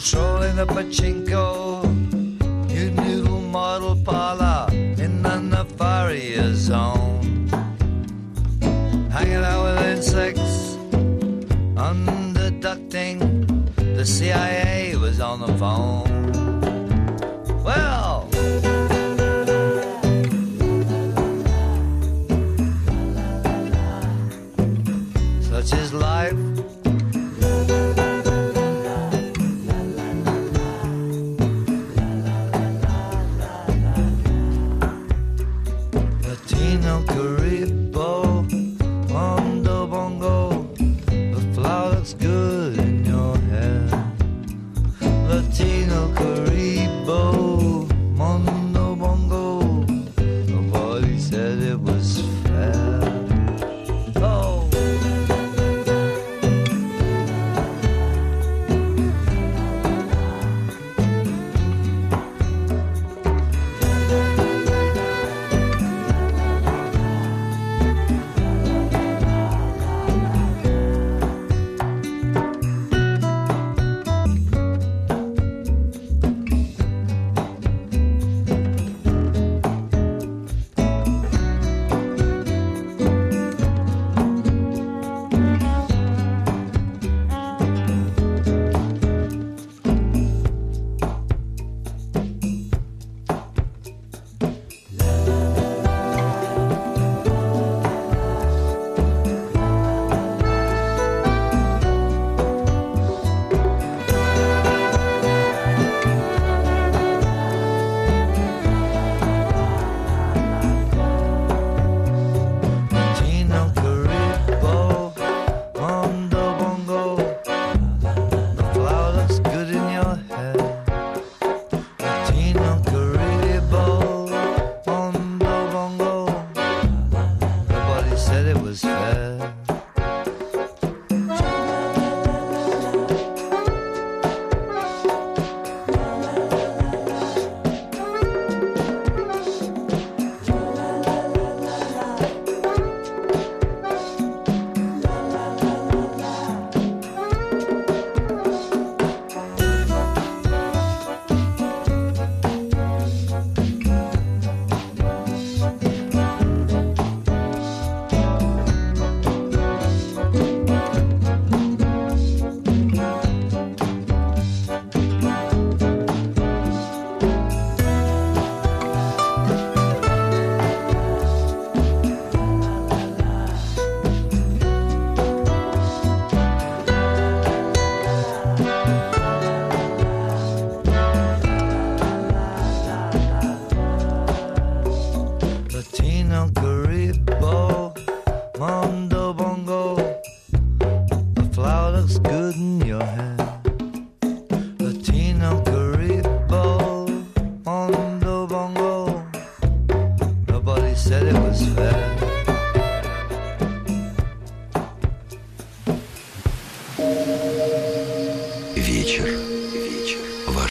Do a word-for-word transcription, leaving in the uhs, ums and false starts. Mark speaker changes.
Speaker 1: Patrolling the pachinko, new new model parlor in the Nefaria zone. Hanging out with insects, underducting. The C I A was on the phone. Well, such is life. Latino, Caribbo, Mondo, Bongo, the flower looks good in your hair. Latino, Caribbo, Mondo, Bongo, nobody said it was fair. Oh, Latino, Caribbo, Mondo, Bongo, the flower looks good in your hair. Latino, Caribbo, Mondo, Bongo, nobody said it was fair. Latino, Caribbo, Mondo, Bongo, the flower looks good in your hair. Latino, Caribbo, Mondo, Bongo, nobody said it was fair.